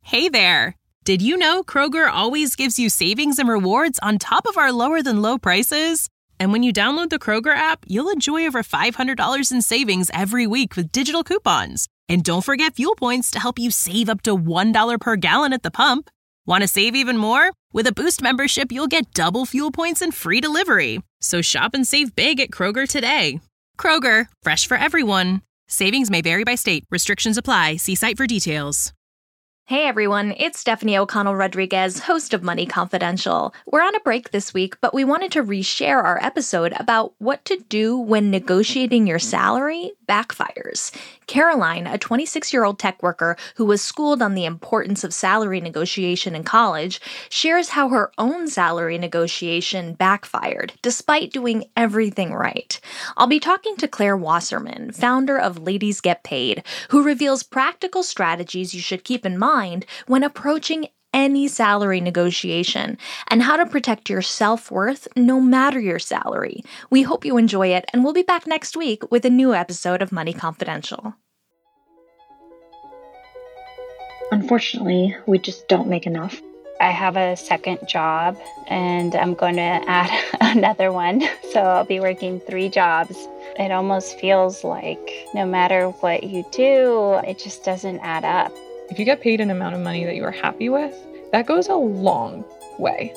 Hey there! Did you know Kroger always gives you savings and rewards on top of our lower-than-low prices? And when you download the Kroger app, you'll enjoy over $500 in savings every week with digital coupons. And don't forget fuel points to help you save up to $1 per gallon at the pump. Want to save even more? With a Boost membership, you'll get double fuel points and free delivery. So shop and save big at Kroger today. Kroger, fresh for everyone. Savings may vary by state. Restrictions apply. See site for details. Hey everyone, it's Stephanie O'Connell Rodriguez, host of Money Confidential. We're on a break this week, but we wanted to reshare our episode about what to do when negotiating your salary backfires. Caroline, a 26-year-old tech worker who was schooled on the importance of salary negotiation in college, shares how her own salary negotiation backfired, despite doing everything right. I'll be talking to Claire Wasserman, founder of Ladies Get Paid, who reveals practical strategies you should keep in mind when approaching any salary negotiation and how to protect your self-worth no matter your salary. We hope you enjoy it, and we'll be back next week with a new episode of Money Confidential. Unfortunately, we just don't make enough. I have a second job and I'm going to add another one. So I'll be working 3 jobs. It almost feels like no matter what you do, it just doesn't add up. If you get paid an amount of money that you are happy with, that goes a long way.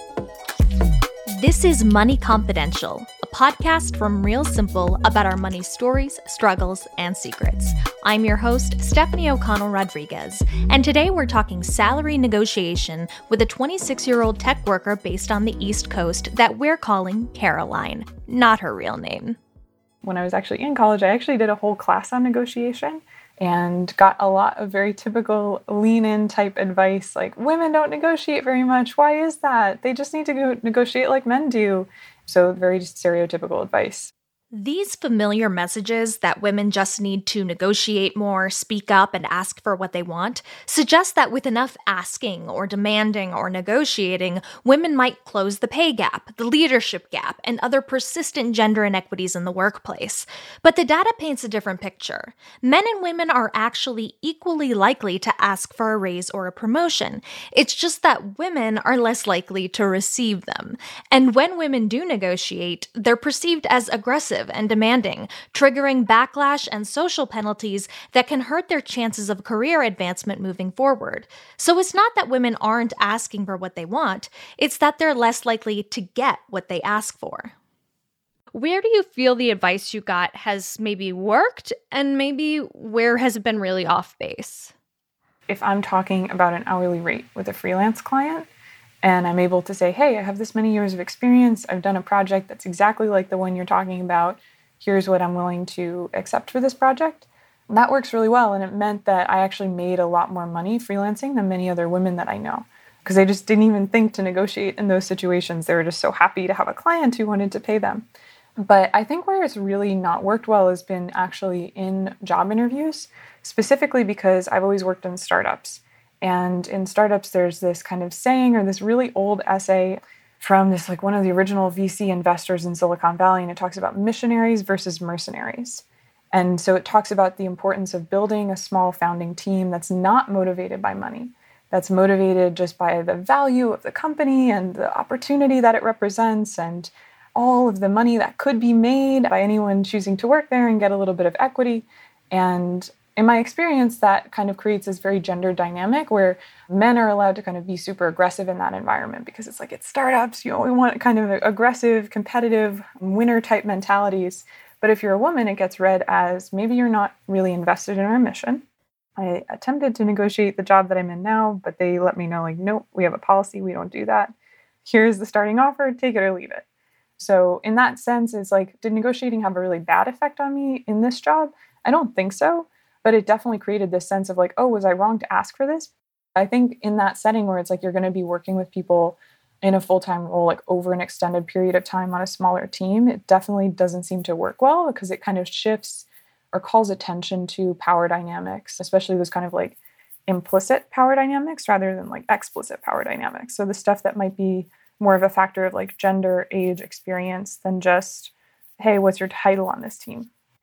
This is Money Confidential, a podcast from Real Simple about our money stories, struggles, and secrets. I'm your host, Stephanie O'Connell Rodriguez, and today we're talking salary negotiation with a 26-year-old tech worker based on the East Coast that we're calling Caroline, not her real name. When I was actually in college, I actually did a whole class on negotiation and got a lot of very typical lean-in type advice, like, women don't negotiate very much. Why is that? They just need to go negotiate like men do. So very stereotypical advice. These familiar messages that women just need to negotiate more, speak up, and ask for what they want suggest that with enough asking or demanding or negotiating, women might close the pay gap, the leadership gap, and other persistent gender inequities in the workplace. But the data paints a different picture. Men and women are actually equally likely to ask for a raise or a promotion. It's just that women are less likely to receive them. And when women do negotiate, they're perceived as aggressive and demanding, triggering backlash and social penalties that can hurt their chances of career advancement moving forward. So it's not that women aren't asking for what they want, it's that they're less likely to get what they ask for. Where do you feel the advice you got has maybe worked, and maybe where has it been really off base? If I'm talking about an hourly rate with a freelance client, and I'm able to say, hey, I have this many years of experience. I've done a project that's exactly like the one you're talking about. Here's what I'm willing to accept for this project. And that works really well. And it meant that I actually made a lot more money freelancing than many other women that I know, because they just didn't even think to negotiate in those situations. They were just so happy to have a client who wanted to pay them. But I think where it's really not worked well has been actually in job interviews, specifically because I've always worked in startups. And in startups, there's this kind of saying or this really old essay from this like one of the original VC investors in Silicon Valley, and it talks about missionaries versus mercenaries. And so it talks about the importance of building a small founding team that's not motivated by money, that's motivated just by the value of the company and the opportunity that it represents and all of the money that could be made by anyone choosing to work there and get a little bit of equity. And in my experience, that kind of creates this very gender dynamic where men are allowed to kind of be super aggressive in that environment because it's like it's startups, we want kind of aggressive, competitive, winner type mentalities. But if you're a woman, it gets read as maybe you're not really invested in our mission. I attempted to negotiate the job that I'm in now, but they let me know, like, nope, we have a policy, we don't do that. Here's the starting offer, take it or leave it. So in that sense, it's like, did negotiating have a really bad effect on me in this job? I don't think so. But it definitely created this sense of like, oh, was I wrong to ask for this? I think in that setting where it's like you're going to be working with people in a full-time role, like over an extended period of time on a smaller team, it definitely doesn't seem to work well because it kind of shifts or calls attention to power dynamics, especially those kind of like implicit power dynamics rather than like explicit power dynamics. So the stuff that might be more of a factor of like gender, age, experience than just, hey, what's your title on this team?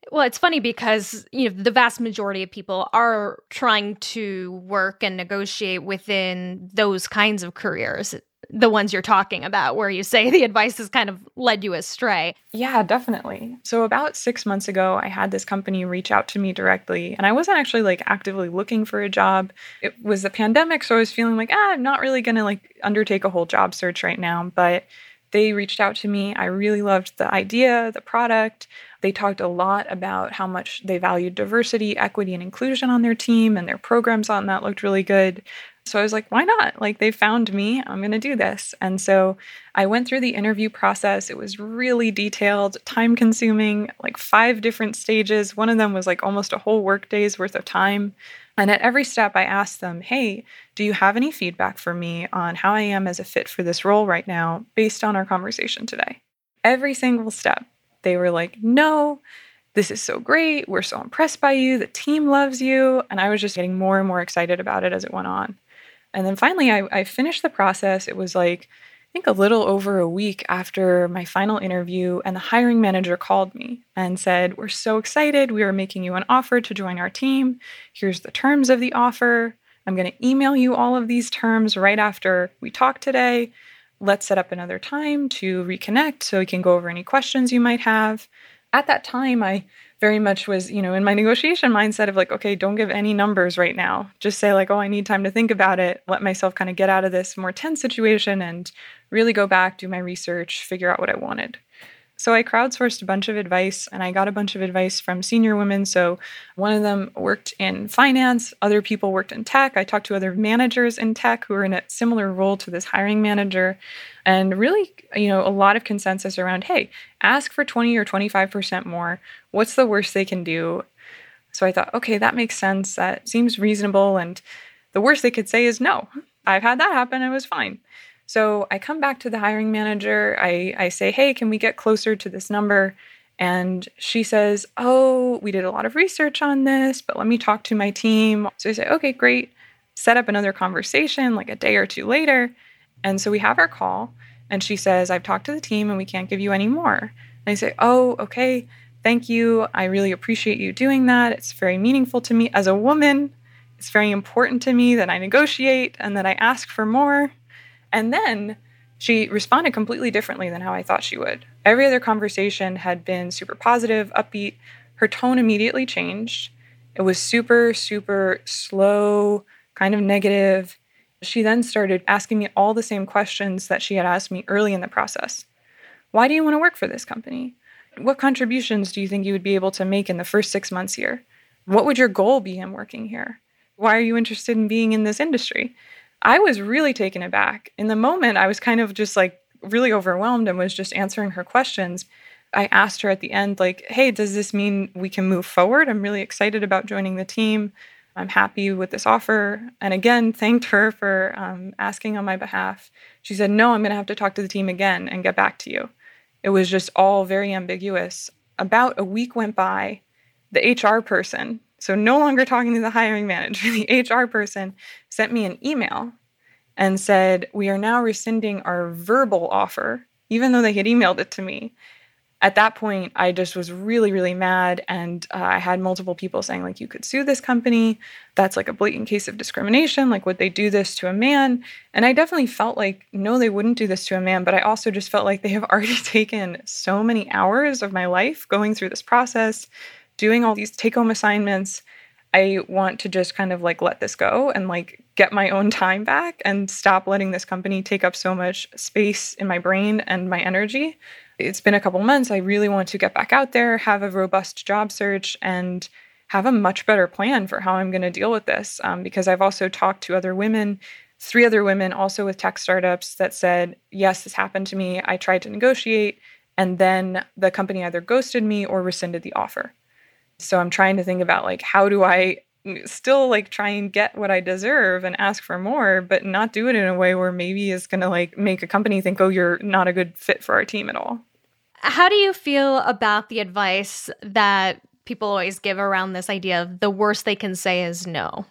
Well, it's funny because, the vast majority of people are trying to work and negotiate within those kinds of careers, the ones you're talking about, where you say the advice has kind of led you astray. Yeah, definitely. So about 6 months ago, I had this company reach out to me directly, and I wasn't actually like actively looking for a job. It was the pandemic, so I was feeling like, I'm not really going to like undertake a whole job search right now, but they reached out to me. I really loved the idea, the product. They talked a lot about how much they valued diversity, equity, and inclusion on their team, and their programs on that looked really good. So I was like, why not? Like, they found me. I'm going to do this. And so I went through the interview process. It was really detailed, time consuming, like 5 different stages. One of them was like almost a whole workday's worth of time. And at every step, I asked them, hey, do you have any feedback for me on how I am as a fit for this role right now based on our conversation today? Every single step, they were like, no, this is so great. We're so impressed by you. The team loves you. And I was just getting more and more excited about it as it went on. And then finally, I finished the process. It was like, I think a little over a week after my final interview, and the hiring manager called me and said, we're so excited. We are making you an offer to join our team. Here's the terms of the offer. I'm going to email you all of these terms right after we talk today. Let's set up another time to reconnect so we can go over any questions you might have. At that time, I very much was, in my negotiation mindset of like, okay, don't give any numbers right now. Just say like, oh, I need time to think about it. Let myself kind of get out of this more tense situation and really go back, do my research, figure out what I wanted. So I crowdsourced a bunch of advice, and I got a bunch of advice from senior women. So one of them worked in finance. Other people worked in tech. I talked to other managers in tech who were in a similar role to this hiring manager. And really, a lot of consensus around, hey, ask for 20 or 25% more. What's the worst they can do? So I thought, okay, that makes sense. That seems reasonable. And the worst they could say is no. I've had that happen. It was fine. So I come back to the hiring manager. I say, hey, can we get closer to this number? And she says, oh, we did a lot of research on this, but let me talk to my team. So I say, okay, great. Set up another conversation like a day or two later. And so we have our call, and she says, I've talked to the team and we can't give you any more. And I say, oh, okay, thank you. I really appreciate you doing that. It's very meaningful to me as a woman. It's very important to me that I negotiate and that I ask for more. And then she responded completely differently than how I thought she would. Every other conversation had been super positive, upbeat. Her tone immediately changed. It was super, super slow, kind of negative. She then started asking me all the same questions that she had asked me early in the process. Why do you want to work for this company? What contributions do you think you would be able to make in the first 6 months here? What would your goal be in working here? Why are you interested in being in this industry? I was really taken aback. In the moment, I was kind of just like really overwhelmed and was just answering her questions. I asked her at the end, like, hey, does this mean we can move forward? I'm really excited about joining the team. I'm happy with this offer. And again, thanked her for asking on my behalf. She said, no, I'm going to have to talk to the team again and get back to you. It was just all very ambiguous. About a week went by. The HR person, so no longer talking to the hiring manager, the HR person sent me an email and said, we are now rescinding our verbal offer, even though they had emailed it to me. At that point, I just was really, really mad. And I had multiple people saying, like, you could sue this company. That's like a blatant case of discrimination. Like, would they do this to a man? And I definitely felt like, no, they wouldn't do this to a man. But I also just felt like they have already taken so many hours of my life going through this process, doing all these take-home assignments. I want to just kind of like let this go and like get my own time back and stop letting this company take up so much space in my brain and my energy. It's been a couple months. I really want to get back out there, have a robust job search, and have a much better plan for how I'm going to deal with this. Because I've also talked to other women, 3 other women also with tech startups that said, yes, this happened to me. I tried to negotiate, and then the company either ghosted me or rescinded the offer. So I'm trying to think about like, how do I still like try and get what I deserve and ask for more, but not do it in a way where maybe is going to like make a company think, oh, you're not a good fit for our team at all. How do you feel about the advice that people always give around this idea of the worst they can say is no?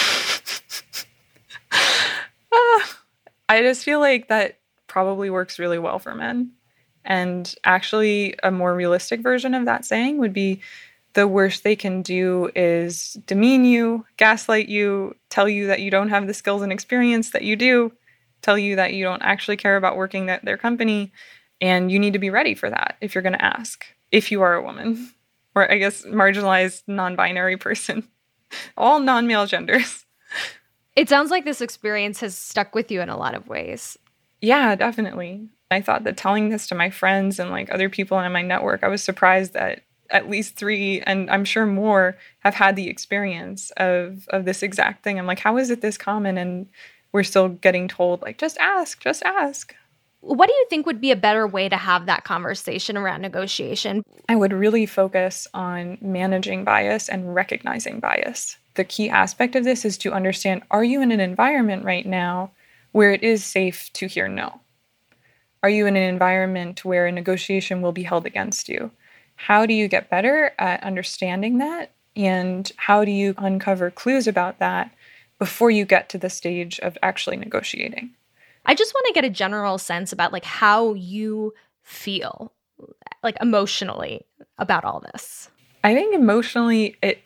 I just feel like that probably works really well for men. And actually, a more realistic version of that saying would be, the worst they can do is demean you, gaslight you, tell you that you don't have the skills and experience that you do, tell you that you don't actually care about working at their company. And you need to be ready for that if you're going to ask, if you are a woman, or I guess marginalized non-binary person, all non-male genders. It sounds like this experience has stuck with you in a lot of ways. Yeah, definitely. I thought that telling this to my friends and like other people in my network, I was surprised that at least 3, and I'm sure more, have had the experience of this exact thing. I'm like, how is it this common? And we're still getting told, like, just ask, just ask. What do you think would be a better way to have that conversation around negotiation? I would really focus on managing bias and recognizing bias. The key aspect of this is to understand, are you in an environment right now where it is safe to hear no? Are you in an environment where a negotiation will be held against you? How do you get better at understanding that? And how do you uncover clues about that before you get to the stage of actually negotiating? I just want to get a general sense about like how you feel, like emotionally, about all this. I think emotionally, it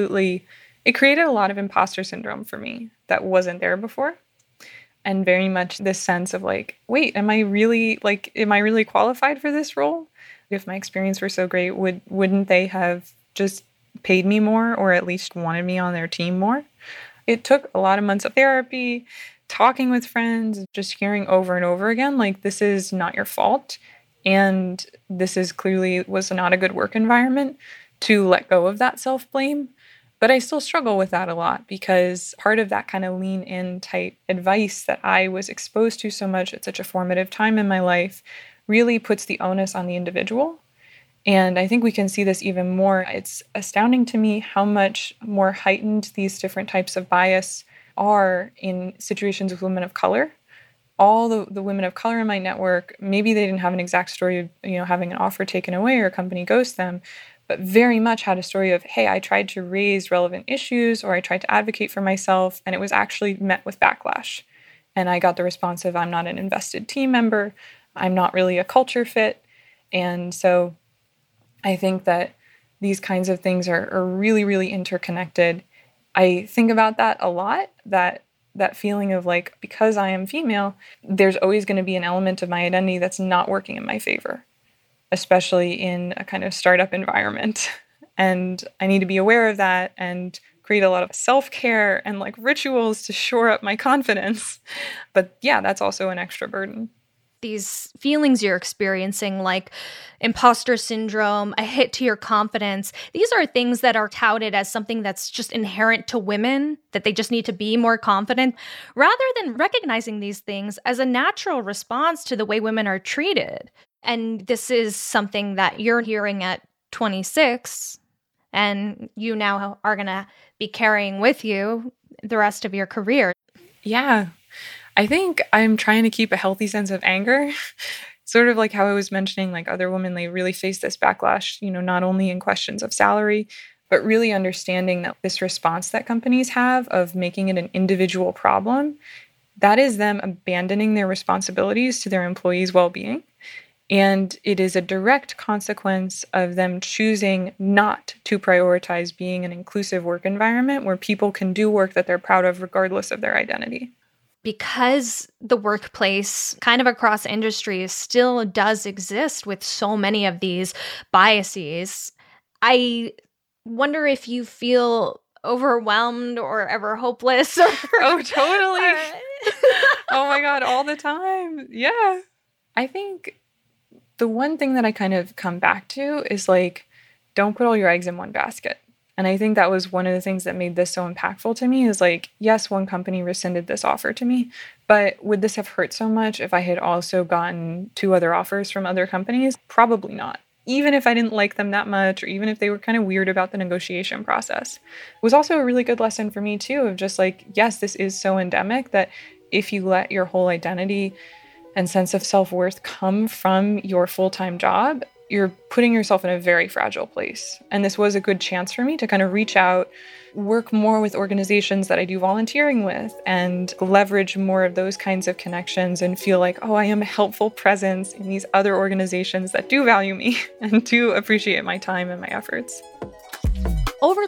created a lot of imposter syndrome for me that wasn't there before. And very much this sense of like, wait, am I really qualified for this role? If my experience were so great, wouldn't they have just paid me more or at least wanted me on their team more? It took a lot of months of therapy, talking with friends, just hearing over and over again, like, this is not your fault. And this is clearly was not a good work environment, to let go of that self-blame. But I still struggle with that a lot because part of that kind of lean in type advice that I was exposed to so much at such a formative time in my life really puts the onus on the individual. And I think we can see this even more. It's astounding to me how much more heightened these different types of bias are in situations with women of color. All the women of color in my network, maybe they didn't have an exact story of, having an offer taken away or a company ghost them, but very much had a story of, hey, I tried to raise relevant issues or I tried to advocate for myself, and it was actually met with backlash. And I got the response of, I'm not an invested team member, I'm not really a culture fit. And so I think that these kinds of things are really, really interconnected. I think about that a lot, that feeling of like, because I am female, there's always going to be an element of my identity that's not working in my favor, especially in a kind of startup environment. And I need to be aware of that and create a lot of self-care and like rituals to shore up my confidence. But yeah, that's also an extra burden. These feelings you're experiencing, like imposter syndrome, a hit to your confidence, these are things that are touted as something that's just inherent to women, that they just need to be more confident, rather than recognizing these things as a natural response to the way women are treated. And this is something that you're hearing at 26, and you now are going to be carrying with you the rest of your career. Yeah. I think I'm trying to keep a healthy sense of anger, sort of like how I was mentioning, like other women, they really face this backlash, not only in questions of salary, but really understanding that this response that companies have of making it an individual problem, that is them abandoning their responsibilities to their employees' well-being. And it is a direct consequence of them choosing not to prioritize being an inclusive work environment where people can do work that they're proud of regardless of their identity. Because the workplace, kind of across industries, still does exist with so many of these biases, I wonder if you feel overwhelmed or ever hopeless. Oh, totally. Oh my God, all the time. Yeah. I think the one thing that I kind of come back to is like, don't put all your eggs in one basket. And I think that was one of the things that made this so impactful to me is like, yes, one company rescinded this offer to me, but would this have hurt so much if I had also gotten 2 other offers from other companies? Probably not. Even if I didn't like them that much, or even if they were kind of weird about the negotiation process. It was also a really good lesson for me too, of just like, yes, this is so endemic that if you let your whole identity and sense of self-worth come from your full-time job, you're putting yourself in a very fragile place. And this was a good chance for me to kind of reach out, work more with organizations that I do volunteering with, and leverage more of those kinds of connections and feel like, oh, I am a helpful presence in these other organizations that do value me and do appreciate my time and my efforts.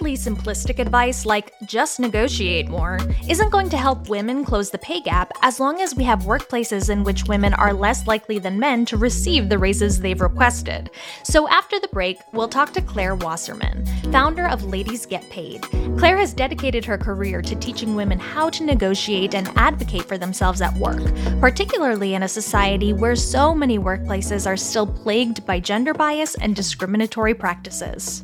overly simplistic advice like just negotiate more isn't going to help women close the pay gap as long as we have workplaces in which women are less likely than men to receive the raises they've requested. So after the break, we'll talk to Claire Wasserman, founder of Ladies Get Paid. Claire has dedicated her career to teaching women how to negotiate and advocate for themselves at work, particularly in a society where so many workplaces are still plagued by gender bias and discriminatory practices.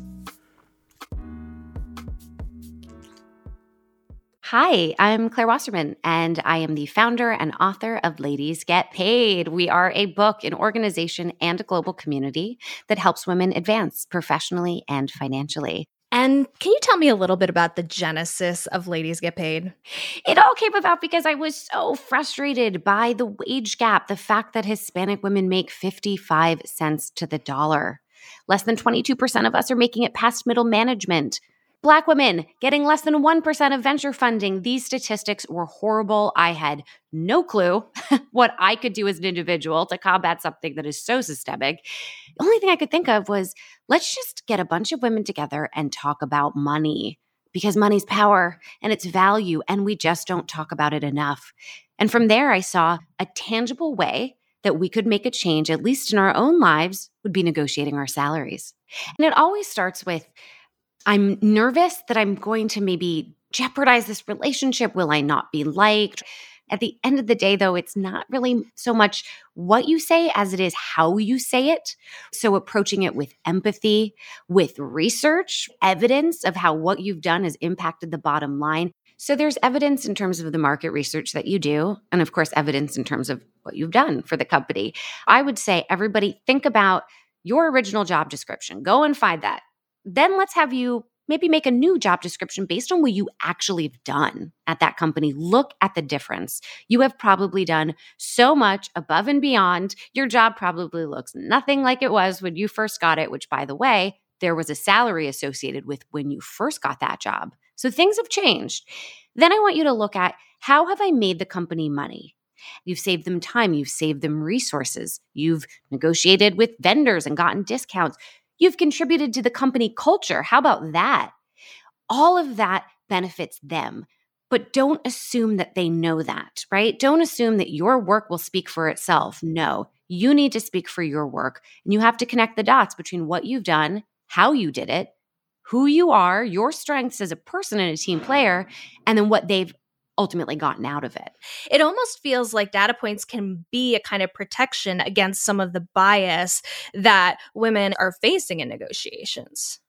Hi, I'm Claire Wasserman, and I am the founder and author of Ladies Get Paid. We are a book, an organization, and a global community that helps women advance professionally and financially. And can you tell me a little bit about the genesis of Ladies Get Paid? It all came about because I was so frustrated by the wage gap, the fact that Hispanic women make 55 cents to the dollar. Less than 22% of us are making it past middle management. Black women getting less than 1% of venture funding. These statistics were horrible. I had no clue what I could do as an individual to combat something that is so systemic. The only thing I could think of was, let's just get a bunch of women together and talk about money, because money's power and its value, and we just don't talk about it enough. And from there, I saw a tangible way that we could make a change, at least in our own lives, would be negotiating our salaries. And it always starts with, I'm nervous that I'm going to maybe jeopardize this relationship. Will I not be liked? At the end of the day, though, it's not really so much what you say as it is how you say it. So approaching it with empathy, with research, evidence of how what you've done has impacted the bottom line. So there's evidence in terms of the market research that you do, and of course, evidence in terms of what you've done for the company. I would say, everybody, think about your original job description. Go and find that. Then let's have you maybe make a new job description based on what you actually have done at that company. Look at the difference. You have probably done so much above and beyond. Your job probably looks nothing like it was when you first got it, which, by the way, there was a salary associated with when you first got that job. So things have changed. Then I want you to look at, how have I made the company money? You've saved them time. You've saved them resources. You've negotiated with vendors and gotten discounts. You've contributed to the company culture. How about that? All of that benefits them, but don't assume that they know that, right? Don't assume that your work will speak for itself. No, you need to speak for your work, and you have to connect the dots between what you've done, how you did it, who you are, your strengths as a person and a team player, and then what they've ultimately gotten out of it. It almost feels like data points can be a kind of protection against some of the bias that women are facing in negotiations.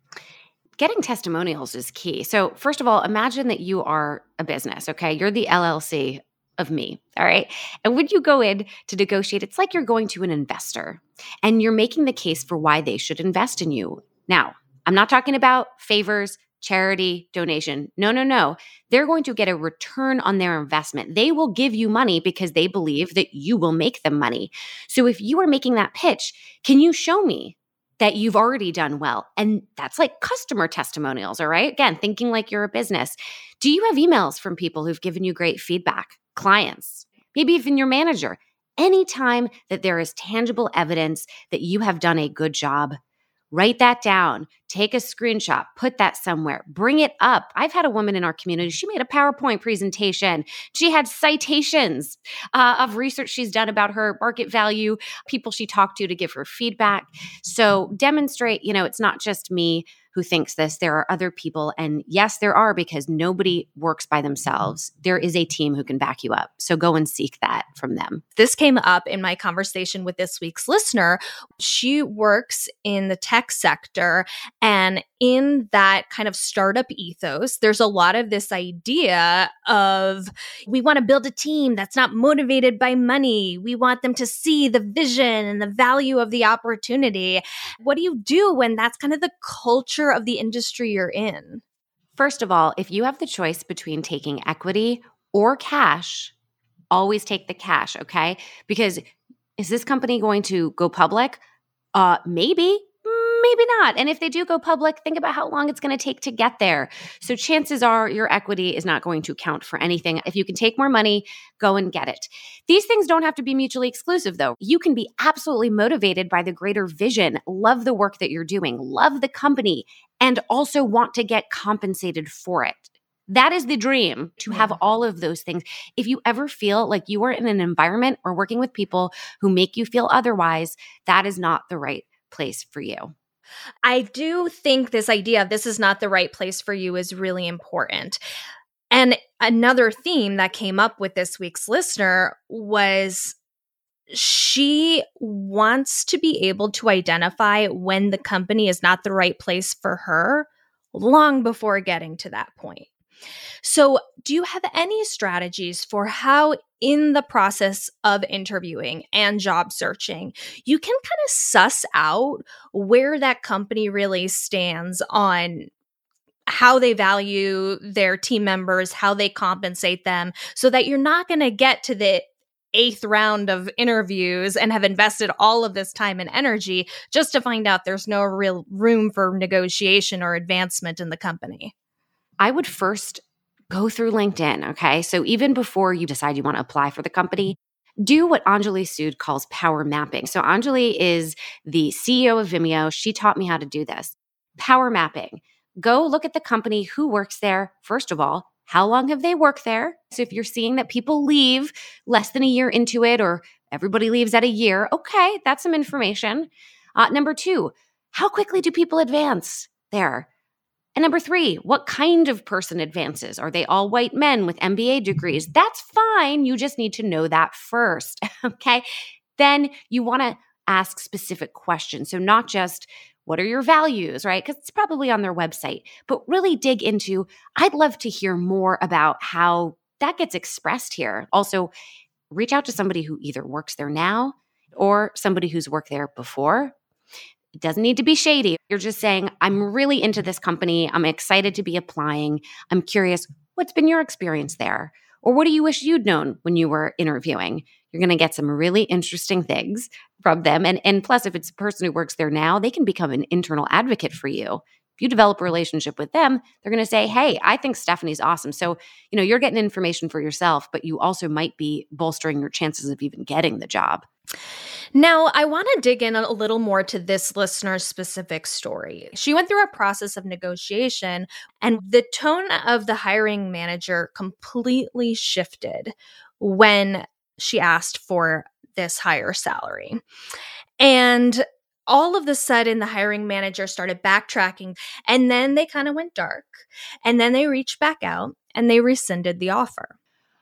Getting testimonials is key. So first of all, imagine that you are a business, okay? You're the LLC of me, all right? And when you go in to negotiate, it's like you're going to an investor and you're making the case for why they should invest in you. Now, I'm not talking about favors, charity, donation. No. They're going to get a return on their investment. They will give you money because they believe that you will make them money. So if you are making that pitch, can you show me that you've already done well? And that's like customer testimonials, all right? Again, thinking like you're a business. Do you have emails from people who've given you great feedback? Clients, maybe even your manager. Anytime that there is tangible evidence that you have done a good job, write that down, take a screenshot, put that somewhere, bring it up. I've had a woman in our community, she made a PowerPoint presentation. She had citations of research she's done about her market value, people she talked to give her feedback. So demonstrate, it's not just me who thinks this. There are other people. And yes, there are, because nobody works by themselves. There is a team who can back you up. So go and seek that from them. This came up in my conversation with this week's listener. She works in the tech sector, and in that kind of startup ethos, there's a lot of this idea of, we want to build a team that's not motivated by money. We want them to see the vision and the value of the opportunity. What do you do when that's kind of the culture of the industry you're in? First of all, if you have the choice between taking equity or cash, always take the cash, okay? Because is this company going to go public? Maybe not. And if they do go public, think about how long it's going to take to get there. So chances are your equity is not going to count for anything. If you can take more money, go and get it. These things don't have to be mutually exclusive, though. You can be absolutely motivated by the greater vision, love the work that you're doing, love the company, and also want to get compensated for it. That is the dream, to have all of those things. If you ever feel like you are in an environment or working with people who make you feel otherwise, that is not the right place for you. I do think this idea of this is not the right place for you is really important. And another theme that came up with this week's listener was she wants to be able to identify when the company is not the right place for her long before getting to that point. So, do you have any strategies for how, in the process of interviewing and job searching, you can kind of suss out where that company really stands on how they value their team members, how they compensate them, so that you're not going to get to the 8th round of interviews and have invested all of this time and energy just to find out there's no real room for negotiation or advancement in the company? I would first go through LinkedIn, okay? So even before you decide you want to apply for the company, do what Anjali Sood calls power mapping. So Anjali is the CEO of Vimeo. She taught me how to do this. Power mapping. Go look at the company, who works there. First of all, how long have they worked there? So if you're seeing that people leave less than a year into it, or everybody leaves at a year, okay, that's some information. Number 2, how quickly do people advance there? And number 3, what kind of person advances? Are they all white men with MBA degrees? That's fine. You just need to know that first, okay? Then you want to ask specific questions. So not just, what are your values, right? Because it's probably on their website, but really dig into, I'd love to hear more about how that gets expressed here. Also, reach out to somebody who either works there now or somebody who's worked there before. It doesn't need to be shady. You're just saying, I'm really into this company. I'm excited to be applying. I'm curious, what's been your experience there? Or what do you wish you'd known when you were interviewing? You're going to get some really interesting things from them. And plus, if it's a person who works there now, they can become an internal advocate for you. If you develop a relationship with them, they're going to say, hey, I think Stephanie's awesome. So, you're getting information for yourself, but you also might be bolstering your chances of even getting the job. Now, I want to dig in a little more to this listener's specific story. She went through a process of negotiation, and the tone of the hiring manager completely shifted when she asked for this higher salary. And all of a sudden, the hiring manager started backtracking, and then they kind of went dark, and then they reached back out and they rescinded the offer.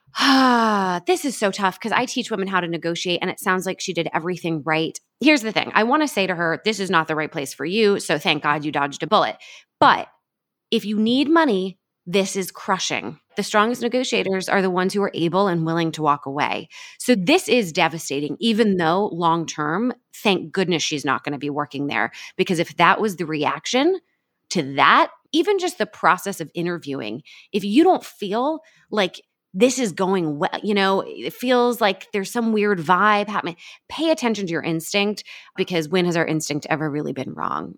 This is so tough because I teach women how to negotiate, and it sounds like she did everything right. Here's the thing. I want to say to her, this is not the right place for you, so thank God you dodged a bullet. But if you need money, this is crushing. The strongest negotiators are the ones who are able and willing to walk away. So this is devastating, even though long-term, thank goodness she's not going to be working there. Because if that was the reaction to that, even just the process of interviewing, if you don't feel like this is going well, it feels like there's some weird vibe happening, pay attention to your instinct, because when has our instinct ever really been wrong?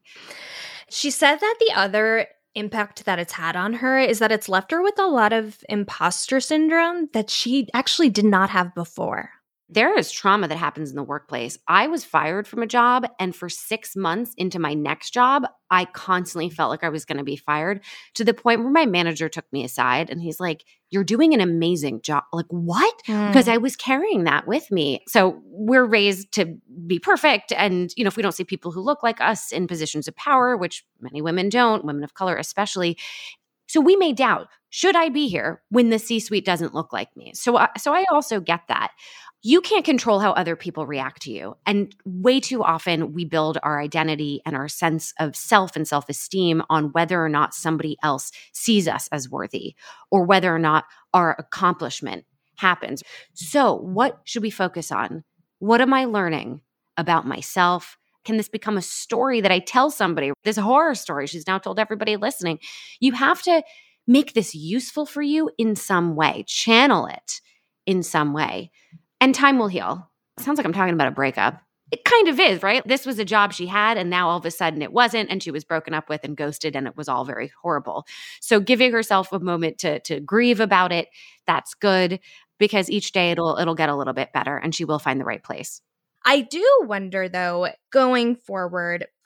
She said that the other impact that it's had on her is that it's left her with a lot of imposter syndrome that she actually did not have before. There is trauma that happens in the workplace. I was fired from a job, and for 6 months into my next job, I constantly felt like I was going to be fired, to the point where my manager took me aside and he's like, you're doing an amazing job. Like, what? Because I was carrying that with me. So we're raised to be perfect. And, if we don't see people who look like us in positions of power, which many women don't, women of color especially, so we may doubt, should I be here when the C-suite doesn't look like me? So I also get that. You can't control how other people react to you. And way too often we build our identity and our sense of self and self-esteem on whether or not somebody else sees us as worthy, or whether or not our accomplishment happens. So what should we focus on? What am I learning about myself? Can this become a story that I tell somebody? This horror story she's now told everybody listening. You have to make this useful for you in some way, channel it in some way. And time will heal. It sounds like I'm talking about a breakup. It kind of is, right? This was a job she had, and now all of a sudden it wasn't, and she was broken up with and ghosted, and it was all very horrible. So giving herself a moment to grieve about it, that's good, because each day it'll get a little bit better, and she will find the right place. I do wonder, though, going forward,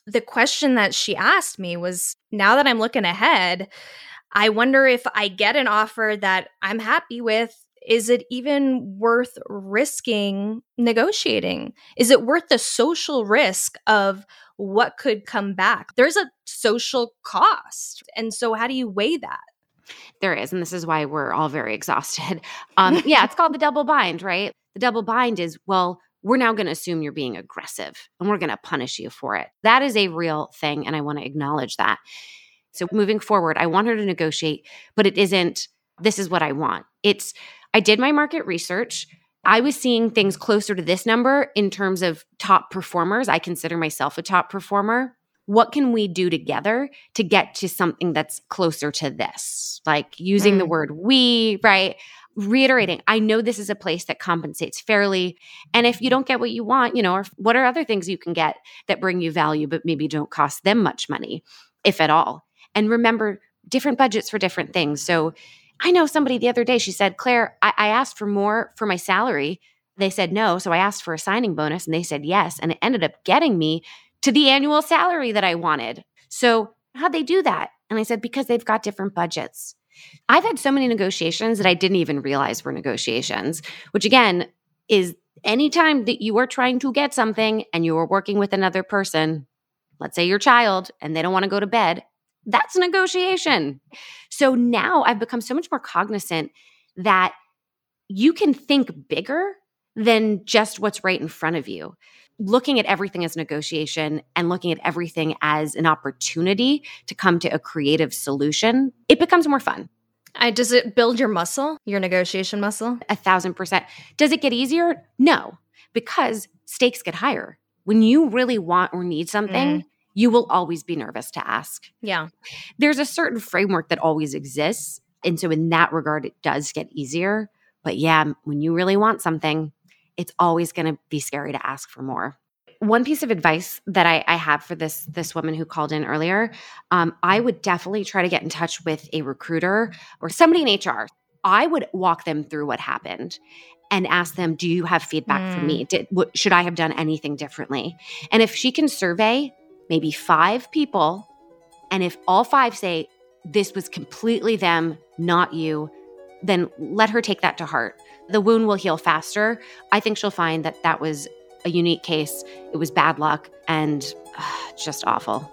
The question that she asked me was, now that I'm looking ahead, I wonder if I get an offer that I'm happy with, is it even worth risking negotiating? Is it worth the social risk of what could come back? There's a social cost. And so how do you weigh that? There is, and this is why we're all very exhausted. Yeah, it's called the double bind, right? The double bind is, well, we're now going to assume you're being aggressive and we're going to punish you for it. That is a real thing, and I want to acknowledge that. So moving forward, I want her to negotiate, but it isn't, this is what I want. It's, I did my market research. I was seeing things closer to this number in terms of top performers. I consider myself a top performer. What can we do together to get to something that's closer to this? Like using the word we, right? Reiterating, I know this is a place that compensates fairly. And if you don't get what you want, or what are other things you can get that bring you value, but maybe don't cost them much money, if at all? And remember, different budgets for different things. So I know somebody the other day, she said, Claire, I asked for more for my salary. They said no. So I asked for a signing bonus and they said yes. And it ended up getting me to the annual salary that I wanted. So how'd they do that? And I said, because they've got different budgets. I've had so many negotiations that I didn't even realize were negotiations, which again is anytime that you are trying to get something and you are working with another person, let's say your child, and they don't want to go to bed, that's a negotiation. So now I've become so much more cognizant that you can think bigger than just what's right in front of you. Looking at everything as negotiation and looking at everything as an opportunity to come to a creative solution, it becomes more fun. Does it build your muscle, your negotiation muscle? 1,000%. Does it get easier? No, because stakes get higher. When you really want or need something, you will always be nervous to ask. Yeah. There's a certain framework that always exists. And so in that regard, it does get easier. But yeah, when you really want something, it's always going to be scary to ask for more. One piece of advice that I have for this woman who called in earlier, I would definitely try to get in touch with a recruiter or somebody in HR. I would walk them through what happened and ask them, do you have feedback for me? Should I have done anything differently? And if she can survey maybe 5 people, and if all 5 say, this was completely them, not you, then let her take that to heart. The wound will heal faster. I think she'll find that that was a unique case. It was bad luck and just awful.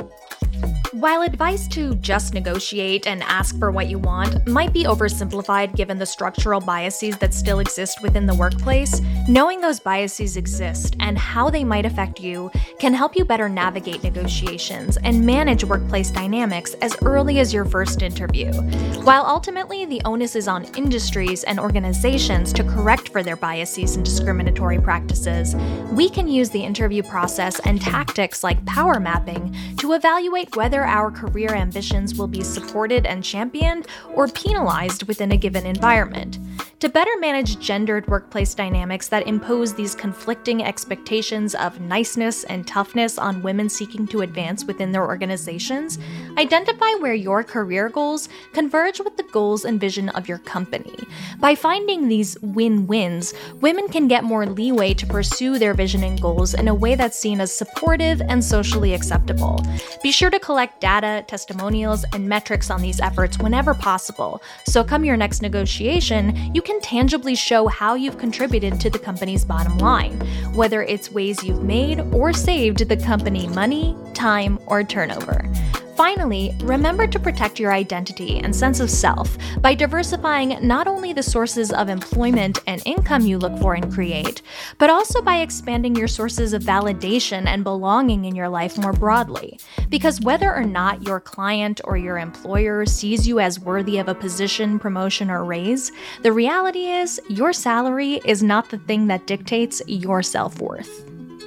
While advice to just negotiate and ask for what you want might be oversimplified given the structural biases that still exist within the workplace, knowing those biases exist and how they might affect you can help you better navigate negotiations and manage workplace dynamics as early as your first interview. While ultimately the onus is on industries and organizations to correct for their biases and discriminatory practices, we can use the interview process and tactics like power mapping to evaluate whether our career ambitions will be supported and championed or penalized within a given environment. To better manage gendered workplace dynamics that impose these conflicting expectations of niceness and toughness on women seeking to advance within their organizations, identify where your career goals converge with the goals and vision of your company. By finding these win-wins, women can get more leeway to pursue their vision and goals in a way that's seen as supportive and socially acceptable. Be sure to collect data, testimonials, and metrics on these efforts whenever possible, so come your next negotiation, you can tangibly show how you've contributed to the company's bottom line, whether it's ways you've made or saved the company money, time, or turnover. Finally, remember to protect your identity and sense of self by diversifying not only the sources of employment and income you look for and create, but also by expanding your sources of validation and belonging in your life more broadly. Because whether or not your client or your employer sees you as worthy of a position, promotion, or raise, the reality is your salary is not the thing that dictates your self-worth.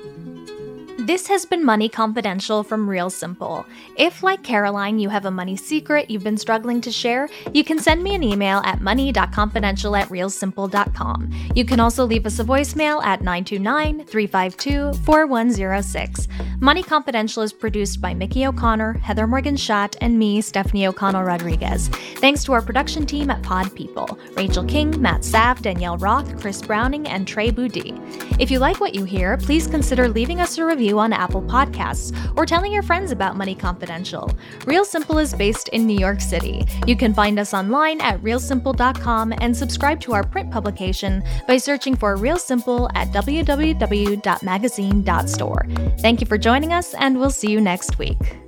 This has been Money Confidential from Real Simple. If, like Caroline, you have a money secret you've been struggling to share, you can send me an email at money.confidential@realsimple.com. You can also leave us a voicemail at 929-352-4106. Money Confidential is produced by Mickey O'Connor, Heather Morgan-Schott, and me, Stephanie O'Connell Rodriguez. Thanks to our production team at Pod People, Rachel King, Matt Sav, Danielle Roth, Chris Browning, and Trey Boudie. If you like what you hear, please consider leaving us a review on Apple Podcasts or telling your friends about Money Confidential. Real Simple is based in New York City. You can find us online at realsimple.com and subscribe to our print publication by searching for Real Simple at www.magazine.store. Thank you for joining us, and we'll see you next week.